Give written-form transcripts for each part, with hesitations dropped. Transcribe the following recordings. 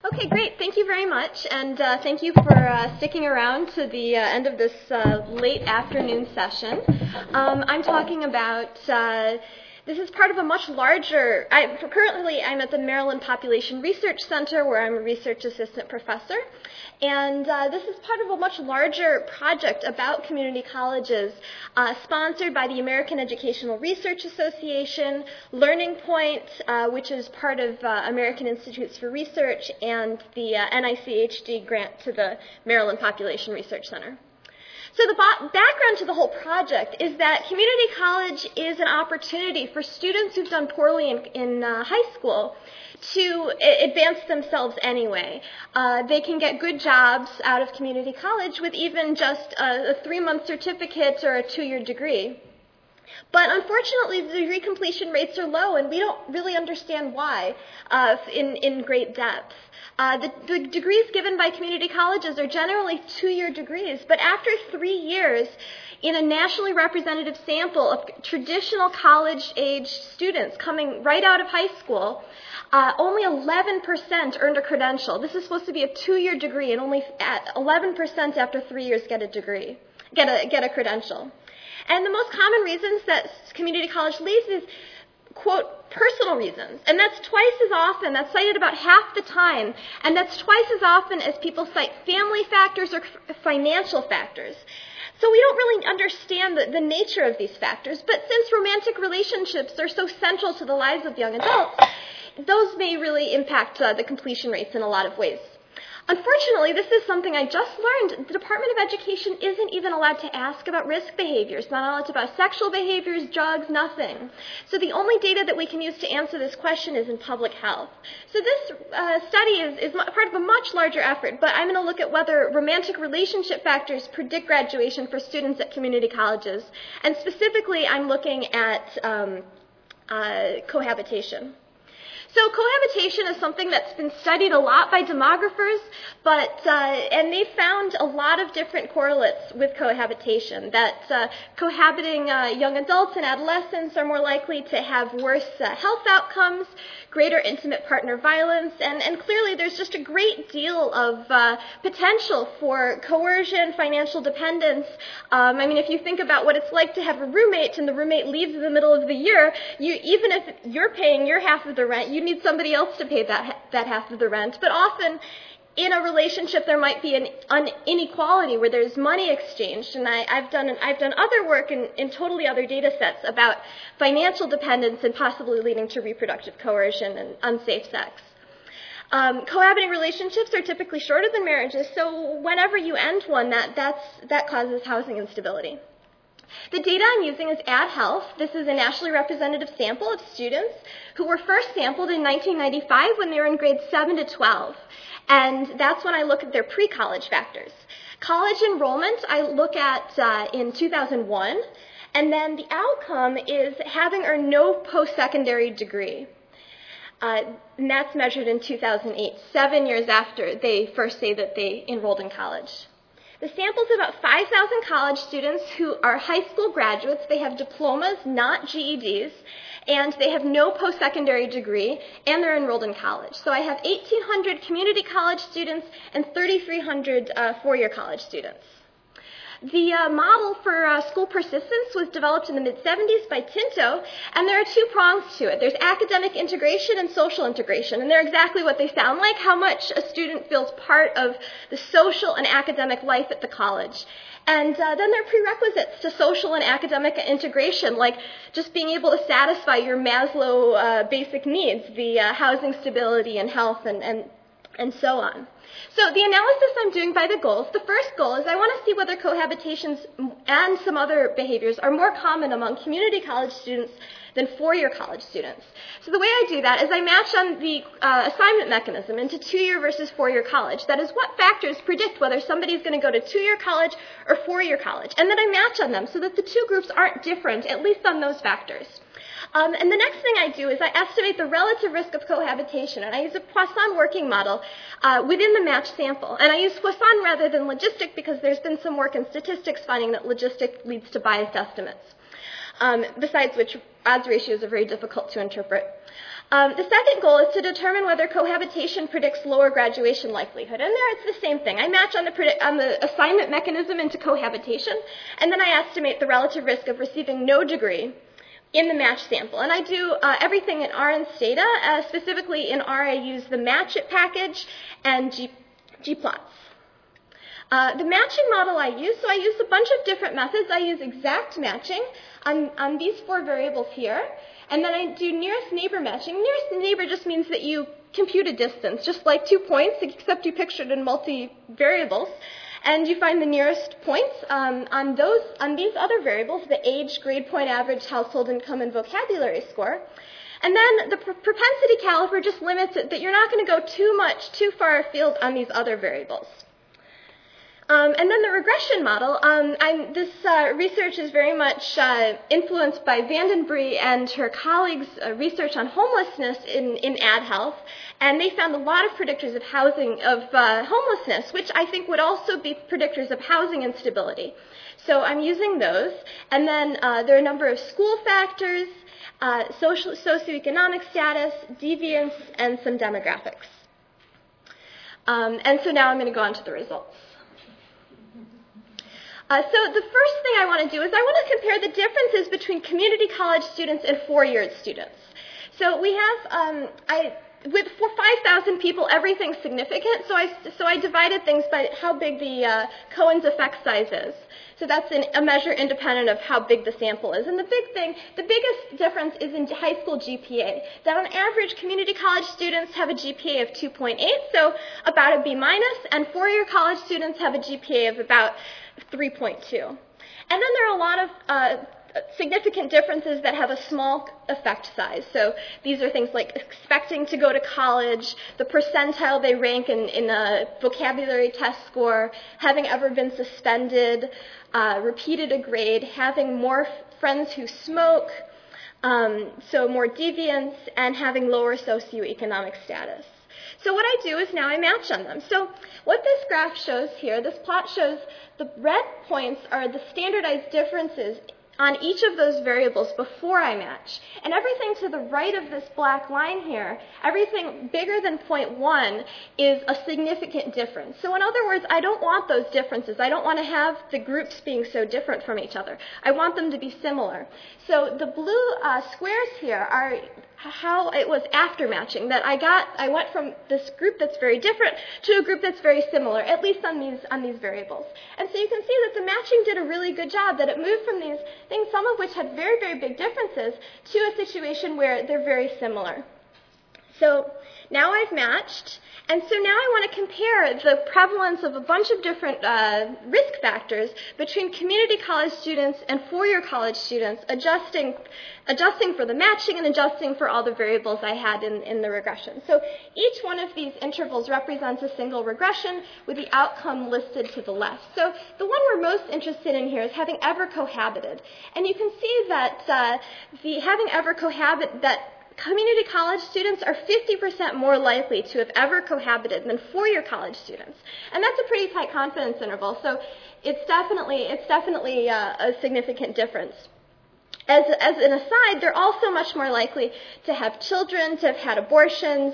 Okay, great. Thank you very much, and thank you for sticking around to the end of this late afternoon session. I'm talking about, this is part of a much larger, currently I'm at the Maryland Population Research Center where I'm a research assistant professor, and this is part of a much larger project about community colleges sponsored by the American Educational Research Association, Learning Point, which is part of American Institutes for Research, and the NICHD grant to the Maryland Population Research Center. So the background to the whole project is that community college is an opportunity for students who've done poorly in high school to advance themselves anyway. They can get good jobs out of community college with even just a 3-month certificate or a 2-year degree. But unfortunately, the degree completion rates are low, and we don't really understand why in great depth. The degrees given by community colleges are generally 2-year degrees, but after 3 years, in a nationally representative sample of traditional college-age students coming right out of high school, only 11% earned a credential. This is supposed to be a 2-year degree, and only 11% after 3 years get a credential. And the most common reasons that community college leaves is, quote, personal reasons. And that's twice as often, that's cited about half the time, and that's twice as often as people cite family factors or financial factors. So we don't really understand the nature of these factors, but since romantic relationships are so central to the lives of young adults, those may really impact the completion rates in a lot of ways. Unfortunately, this is something I just learned. The Department of Education isn't even allowed to ask about risk behaviors, not allowed to about sexual behaviors, drugs, nothing. So the only data that we can use to answer this question is in public health. So this study is part of a much larger effort, but I'm going to look at whether romantic relationship factors predict graduation for students at community colleges. And specifically, I'm looking at cohabitation. So cohabitation is something that's been studied a lot by demographers, and they found a lot of different correlates with cohabitation, that cohabiting young adults and adolescents are more likely to have worse health outcomes, greater intimate partner violence, and clearly there's just a great deal of potential for coercion, financial dependence. If you think about what it's like to have a roommate and the roommate leaves in the middle of the year, even if you're paying your half of the rent, you need somebody else to pay that half of the rent. But often in a relationship there might be an inequality where there's money exchanged, and I've done other work in totally other data sets about financial dependence and possibly leading to reproductive coercion and unsafe sex. Cohabiting relationships are typically shorter than marriages, so whenever you end one, that causes housing instability. The data I'm using is AdHealth. This is a nationally representative sample of students who were first sampled in 1995 when they were in grades 7 to 12. And that's when I look at their pre-college factors. College enrollment I look at in 2001, and then the outcome is having or no post-secondary degree. And that's measured in 2008, 7 years after they first say that they enrolled in college. The sample is about 5,000 college students who are high school graduates. They have diplomas, not GEDs, and they have no post-secondary degree, and they're enrolled in college. So I have 1,800 community college students and 3,300 four-year college students. The model for school persistence was developed in the mid-'70s by Tinto, and there are 2 prongs to it. There's academic integration and social integration, and they're exactly what they sound like, how much a student feels part of the social and academic life at the college. And then there are prerequisites to social and academic integration, like just being able to satisfy your Maslow basic needs, the housing stability and health and so on. So the analysis I'm doing by the goals, the first goal is I want to see whether cohabitations and some other behaviors are more common among community college students than four-year college students. So the way I do that is I match on the assignment mechanism into 2-year versus 4-year college. That is, what factors predict whether somebody's going to go to 2-year college or 4-year college. And then I match on them so that the 2 groups aren't different, at least on those factors. And the next thing I do is I estimate the relative risk of cohabitation, and I use a Poisson working model within the matched sample. And I use Poisson rather than logistic because there's been some work in statistics finding that logistic leads to biased estimates, besides which odds ratios are very difficult to interpret. The second goal is to determine whether cohabitation predicts lower graduation likelihood. And there it's the same thing. I match on the assignment mechanism into cohabitation, and then I estimate the relative risk of receiving no degree in the match sample. And I do everything in R and Stata. Specifically in R, I use the match-it package and Gplots. The matching model I use, so I use a bunch of different methods. I use exact matching on these 4 variables here. And then I do nearest neighbor matching. Nearest neighbor just means that you compute a distance, just like 2 points, except you picture it in multi-variables. And you find the nearest points on these other variables, the age, grade point average, household income, and vocabulary score. And then the propensity caliper just limits it that you're not going to go too far afield on these other variables. And then the regression model, this research is very much influenced by Vanden Brie and her colleagues' research on homelessness in AdHealth, and they found a lot of predictors of homelessness, which I think would also be predictors of housing instability. So I'm using those, and then there are a number of school factors, socioeconomic status, deviance, and some demographics. And so now I'm going to go on to the results. So the first thing I want to do is I want to compare the differences between community college students and 4-year students. So we have, with 5,000 people, everything's significant, so I divided things by how big the Cohen's effect size is. So that's a measure independent of how big the sample is. And the biggest difference is in high school GPA. That on average, community college students have a GPA of 2.8, so about a B-, and 4-year college students have a GPA of about 3.2. And then there are a lot of significant differences that have a small effect size. So these are things like expecting to go to college, the percentile they rank in a vocabulary test score, having ever been suspended, repeated a grade, having more friends who smoke, so more deviance, and having lower socioeconomic status. So what I do is now I match on them. So what this graph shows here, this plot shows the red points are the standardized differences on each of those variables before I match. And everything to the right of this black line here, everything bigger than 0.1 is a significant difference. So in other words, I don't want those differences. I don't want to have the groups being so different from each other. I want them to be similar. So the blue squares here are how it was after matching, that I went from this group that's very different to a group that's very similar, at least on these variables. And so you can see that the matching did a really good job, that it moved from these things, some of which had very, very big differences, to a situation where they're very similar. So now I've matched, and so now I want to compare the prevalence of a bunch of different risk factors between community college students and 4-year college students, adjusting for the matching and adjusting for all the variables I had in the regression. So each one of these intervals represents a single regression with the outcome listed to the left. So the one we're most interested in here is having ever cohabited. And you can see that having ever cohabited, that community college students are 50% more likely to have ever cohabited than 4-year college students. And that's a pretty tight confidence interval, so it's definitely a significant difference. As an aside, they're also much more likely to have children, to have had abortions,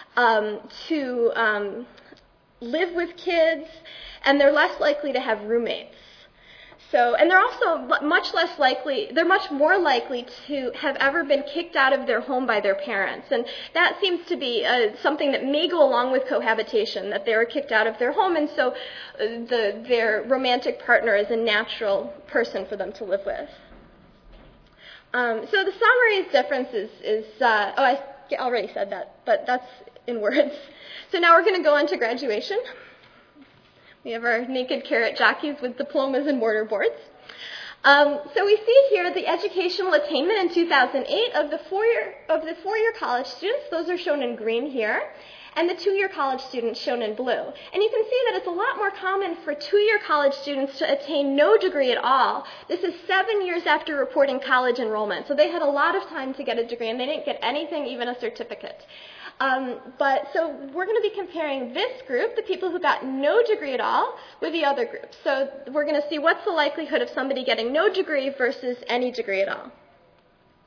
to live with kids, and they're less likely to have roommates. So, and they're also they're much more likely to have ever been kicked out of their home by their parents. And that seems to be something that may go along with cohabitation, that they were kicked out of their home, and so their romantic partner is a natural person for them to live with. So the summary difference is I already said that, but that's in words. So now we're going to go on to graduation. We have our naked carrot jockeys with diplomas and mortarboards. So we see here the educational attainment in 2008 of the 4-year college students. Those are shown in green here, and the 2-year college students shown in blue. And you can see that it's a lot more common for 2-year college students to attain no degree at all. This is 7 years after reporting college enrollment. So they had a lot of time to get a degree, and they didn't get anything, even a certificate. So we're going to be comparing this group, the people who got no degree at all, with the other group. So we're going to see what's the likelihood of somebody getting no degree versus any degree at all.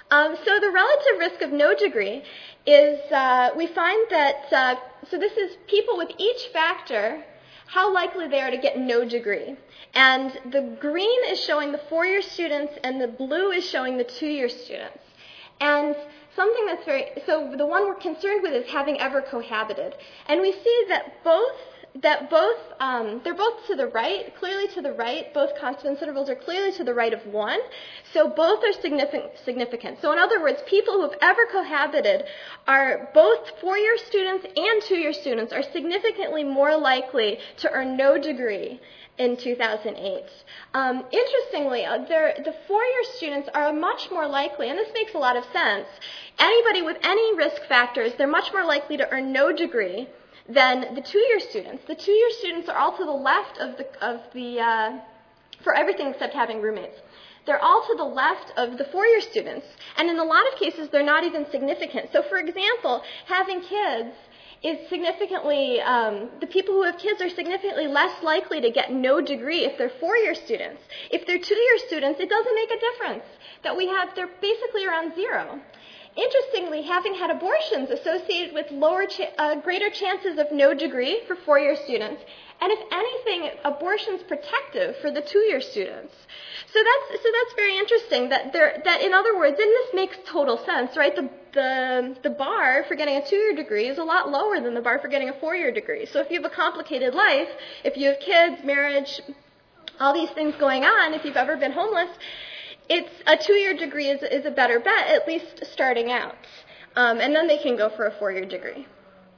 So the relative risk of no degree is, we find that, so this is people with each factor, how likely they are to get no degree. And the green is showing the 4-year students, and the blue is showing the 2-year students. And something that's so the one we're concerned with is having ever cohabited. And we see that they're both to the right, clearly to the right. Both confidence intervals are clearly to the right of 1. So both are significant. So in other words, people who have ever cohabited are both 4-year students and 2-year students are significantly more likely to earn no degree in 2008. Interestingly, the 4-year students are much more likely, and this makes a lot of sense, anybody with any risk factors, they're much more likely to earn no degree than the 2-year students. The 2-year students are all to the left of the for everything except having roommates. They're all to the left of the 4-year students, and in a lot of cases, they're not even significant. So for example, having kids is significantly, the people who have kids are significantly less likely to get no degree if they're 4-year students. If they're 2-year students, it doesn't make a difference. They're basically around 0. Interestingly, having had abortions associated with greater chances of no degree for 4-year students, and if anything, abortion's protective for the 2-year students. So that's very interesting. That in other words, and this makes total sense, right? The bar for getting a 2-year degree is a lot lower than the bar for getting a 4-year degree. So if you have a complicated life, if you have kids, marriage, all these things going on, if you've ever been homeless, it's a 2-year degree is a better bet, at least starting out. And then they can go for a 4-year degree.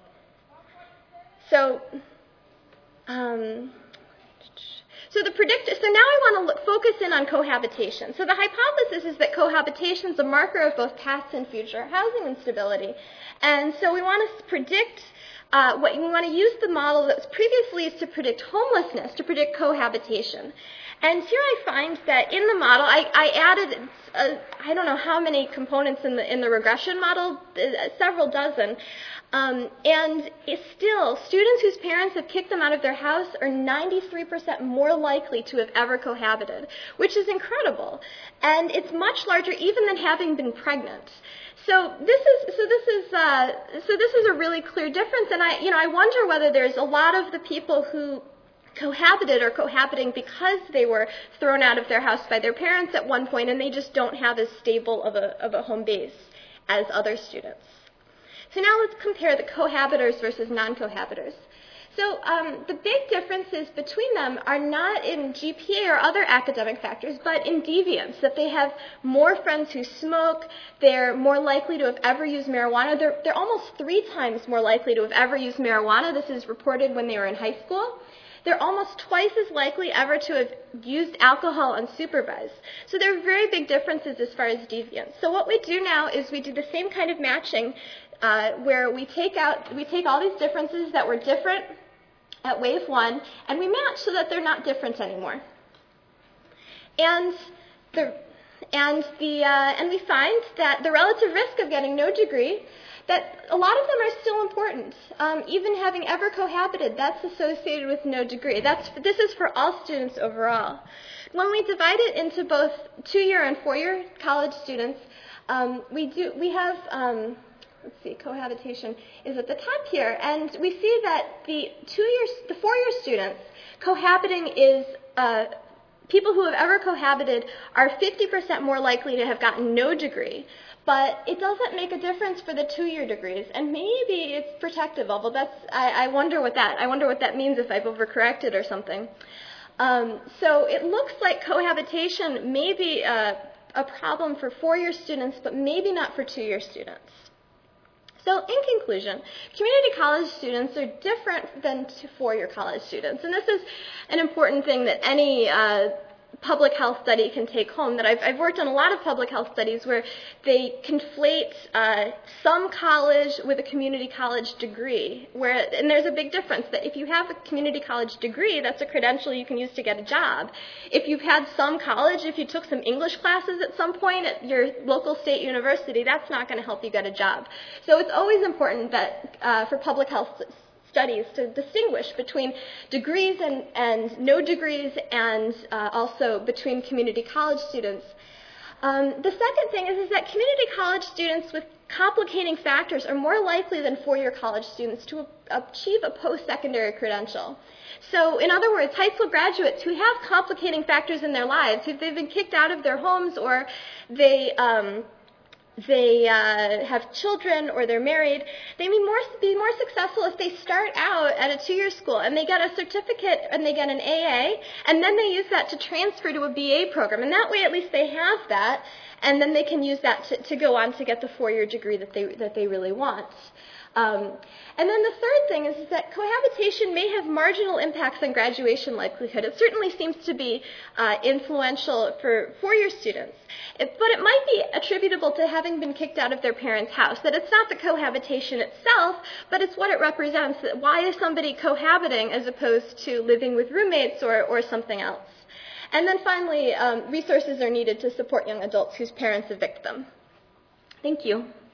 So now I want to focus in on cohabitation. So the hypothesis is that cohabitation is a marker of both past and future housing instability. And so we want to predict we want to use the model that was previously used to predict homelessness to predict cohabitation. And here I find that in the model, I added, I don't know how many components in the regression model, several dozen. And still, students whose parents have kicked them out of their house are 93% more likely to have ever cohabited, which is incredible. And it's much larger even than having been pregnant. So this is a really clear difference. And I wonder whether there's a lot of the people who cohabited or cohabiting because they were thrown out of their house by their parents at one point and they just don't have as stable of a home base as other students. So now let's compare the cohabitors versus non-cohabitors. So the big differences between them are not in GPA or other academic factors, but in deviance, that they have more friends who smoke, they're more likely to have ever used marijuana. They're almost 3 times more likely to have ever used marijuana. This is reported when they were in high school. They're almost twice as likely ever to have used alcohol unsupervised. So there are very big differences as far as deviance. So what we do now is we do the same kind of matching where we take all these differences that were different at wave 1, and we match so that they're not different anymore. And we find that the relative risk of getting no degree, that a lot of them are still important. Even having ever cohabited, that's associated with no degree. This is for all students overall. When we divide it into both 2-year and 4-year college students, let's see, cohabitation is at the top here, and we see that the 4-year students, cohabiting is, people who have ever cohabited are 50% more likely to have gotten no degree, but it doesn't make a difference for the 2-year degrees, and maybe it's protective, although I wonder what that means if I've overcorrected or something. So it looks like cohabitation may be a problem for 4-year students, but maybe not for 2-year students. So in conclusion, community college students are different than 4-year college students. And this is an important thing that any public health study can take home. That I've worked on a lot of public health studies where they conflate some college with a community college degree. And there's a big difference that if you have a community college degree, that's a credential you can use to get a job. If you've had some college, if you took some English classes at some point at your local state university, that's not going to help you get a job. So it's always important that for public health studies to distinguish between degrees and no degrees, and also between community college students. The second thing is that community college students with complicating factors are more likely than four-year college students to achieve a post-secondary credential. So in other words, high school graduates who have complicating factors in their lives, if they've been kicked out of their homes or they have children or they're married, they may be more successful if they start out at a two-year school and they get a certificate and they get an AA, and then they use that to transfer to a BA program. And that way at least they have that, and then they can use that to go on to get the four-year degree that they really want. And then the third thing is that cohabitation may have marginal impacts on graduation likelihood. It certainly seems to be influential for four-year students, but it might be attributable to having been kicked out of their parents' house, that it's not the cohabitation itself, but it's what it represents. Why is somebody cohabiting as opposed to living with roommates or something else? And then finally, resources are needed to support young adults whose parents evict them. Thank you.